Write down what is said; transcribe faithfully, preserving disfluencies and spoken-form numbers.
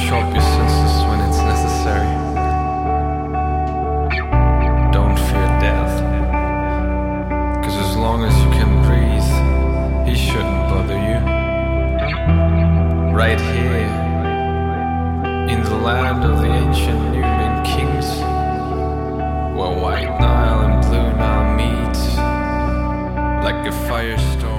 chop your senses when it's necessary. Don't fear death, cause as long as you can breathe, he shouldn't bother you. Right here, in the land of the ancient Nubian kings, where white Nile and blue Nile meet, like a firestorm.